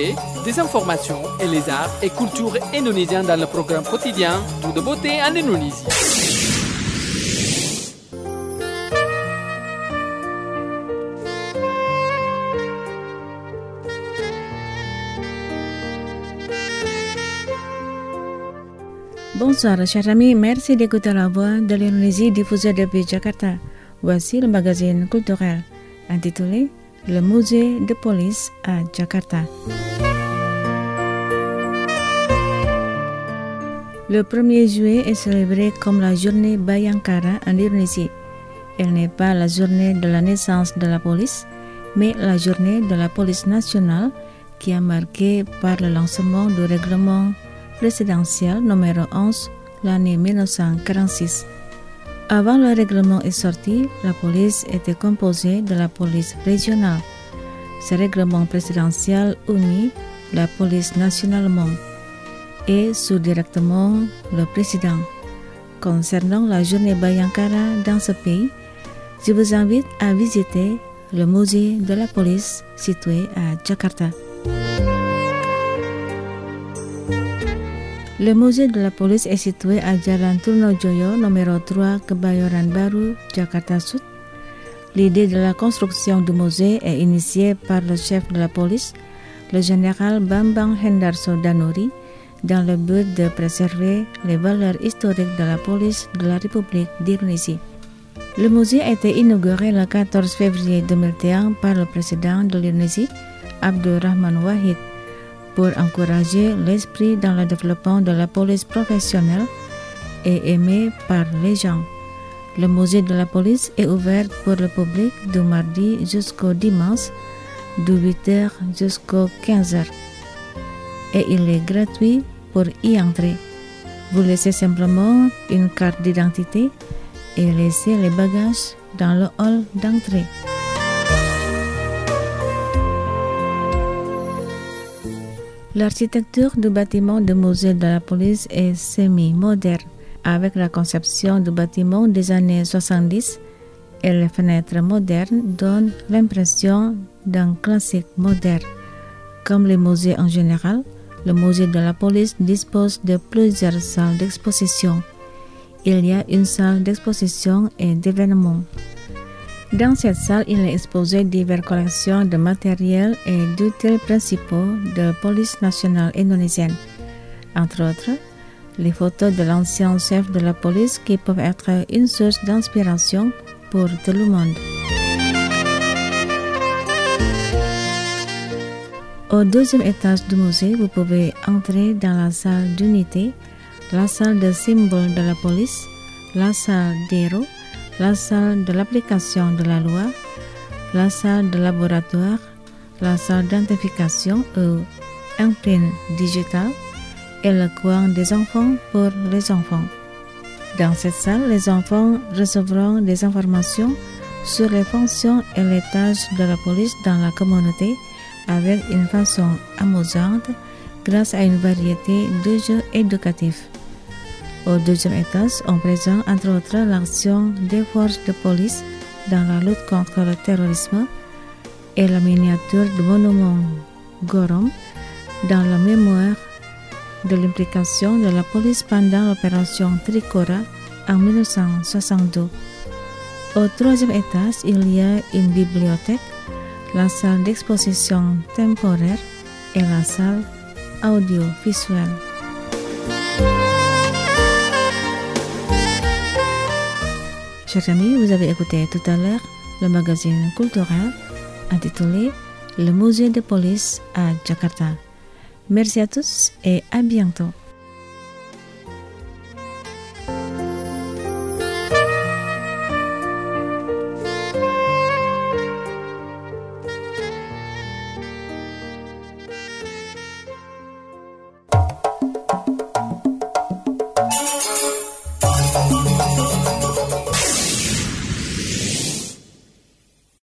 l'actualité, des informations et les arts et cultures indonésiens dans le programme quotidien Tout de beauté en Indonésie. Bonsoir chers amis, merci d'écouter la voix de l'Indonésie diffusée depuis Jakarta. Voici le magazine culturel intitulé Le musée de police à Jakarta. Le 1er juillet est célébré comme la journée Bayangkara en Indonésie. Elle n'est pas la journée de la naissance de la police, mais la journée de la police nationale qui est marquée par le lancement du règlement présidentiel numéro 11 l'année 1946. Avant le règlement est sorti, la police était composée de la police régionale. Ce règlement présidentiel unit la police nationalement et sous directement le président. Concernant la journée Bayangkara dans ce pays, je vous invite à visiter le musée de la police situé à Jakarta. Le musée de la police est situé à Jalan Trunojoyo, numéro 3, Kebayoran Baru, Jakarta Sud. L'idée de la construction du musée est initiée par le chef de la police, le général Bambang Hendarso Danuri, dans le but de préserver les valeurs historiques de la police de la République d'Indonésie. Le musée a été inauguré le 14 février 2001 par le président de l'Indonésie, Abdurrahman Wahid, pour encourager l'esprit dans le développement de la police professionnelle et aimée par les gens. Le musée de la police est ouvert pour le public du mardi jusqu'au dimanche, de 8h jusqu'au 15h. Et il est gratuit pour y entrer. Vous laissez simplement une carte d'identité et laissez les bagages dans le hall d'entrée. L'architecture du bâtiment du musée de la police est semi-moderne, avec la conception du bâtiment des années 70 et les fenêtres modernes donnent l'impression d'un classique moderne. Comme les musées en général, le musée de la police dispose de plusieurs salles d'exposition. Il y a une salle d'exposition et d'événements. Dans cette salle, il est exposé diverses collections de matériel et d'outils principaux de la police nationale indonésienne. Entre autres, les photos de l'ancien chef de la police qui peuvent être une source d'inspiration pour tout le monde. Au deuxième étage du musée, vous pouvez entrer dans la salle d'unité, la salle de symboles de la police, la salle d'héros, la salle de l'application de la loi, la salle de laboratoire, la salle d'identification ou empreinte digitale et le coin des enfants pour les enfants. Dans cette salle, les enfants recevront des informations sur les fonctions et les tâches de la police dans la communauté avec une façon amusante grâce à une variété de jeux éducatifs. Au deuxième étage, on présente entre autres l'action des forces de police dans la lutte contre le terrorisme et la miniature du monument Gorom dans la mémoire de l'implication de la police pendant l'opération Trikora en 1962. Au troisième étage, il y a une bibliothèque, la salle d'exposition temporaire et la salle audiovisuelle. Chers amis, vous avez écouté tout à l'heure le magazine culturel intitulé Le musée de police à Jakarta. Merci à tous et à bientôt.